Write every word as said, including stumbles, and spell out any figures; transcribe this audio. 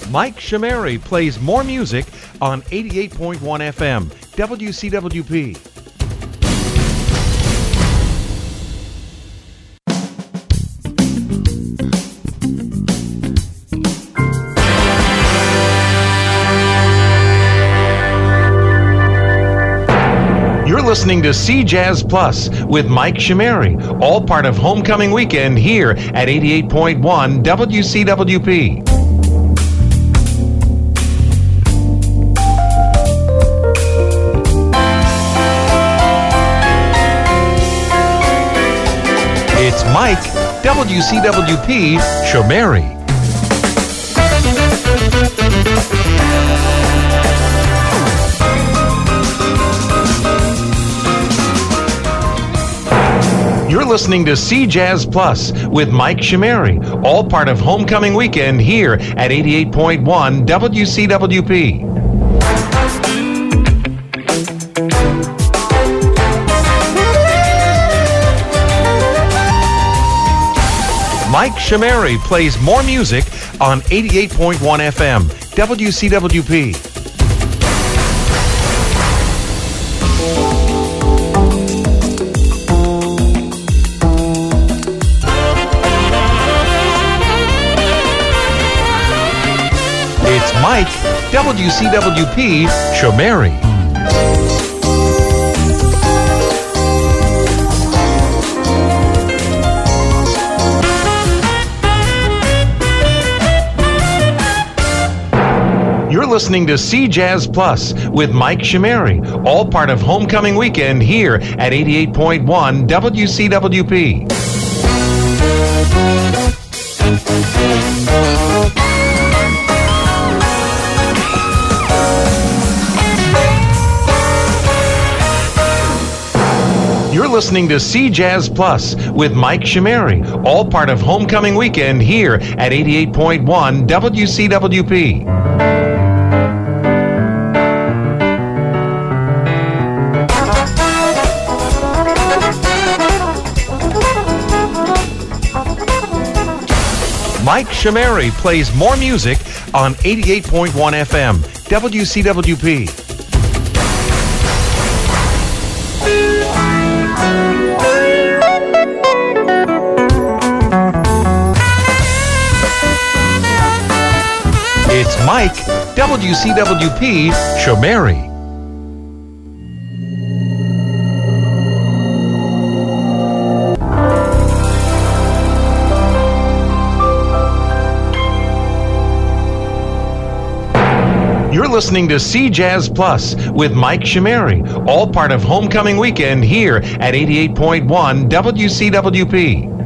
Mike Shamari plays more music on eighty-eight point one F M, W C W P. You're listening to C Jazz Plus with Mike Shamari, all part of Homecoming Weekend here at eighty-eight point one W C W P. It's Mike, W C W P, Shamari. You're listening to C Jazz Plus with Mike Shamari, all part of Homecoming Weekend here at eighty-eight point one W C W P. Mike Shamari plays more music on eighty-eight point one F M, W C W P. It's Mike, W C W P, Shamari. You're listening to C Jazz Plus with Mike Shamari, all part of Homecoming Weekend here at eighty-eight point one W C W P. You're listening to C Jazz Plus with Mike Shamari, all part of Homecoming Weekend here at eighty-eight point one W C W P. Mike Shamari plays more music on eighty-eight point one F M, W C W P. It's Mike, W C W P, Shamari. You're listening to C Jazz Plus with Mike Shamari, all part of Homecoming Weekend here at eighty-eight point one W C W P.